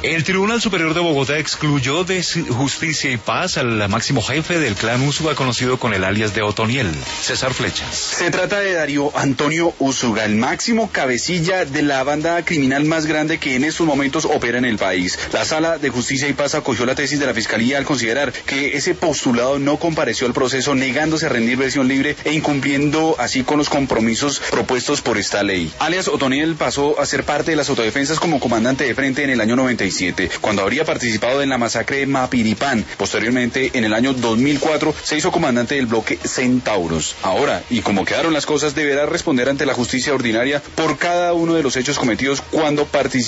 El Tribunal Superior de Bogotá excluyó de Justicia y Paz al máximo jefe del clan Úsuga, conocido con el alias de Otoniel, César Flechas. Se trata de Darío Antonio Úsuga, el máximo cabecilla de la banda criminal más grande que en estos momentos opera en el país. La Sala de Justicia y Paz acogió la tesis de la Fiscalía al considerar que ese postulado no compareció al proceso, negándose a rendir versión libre e incumpliendo así con los compromisos propuestos por esta ley. Alias Otoniel pasó a ser parte de las autodefensas como comandante de frente en el año 97. Cuando habría participado en la masacre de Mapiripán. Posteriormente, en el año 2004, se hizo comandante del bloque Centauros. Ahora, y como quedaron las cosas, deberá responder ante la justicia ordinaria por cada uno de los hechos cometidos cuando participó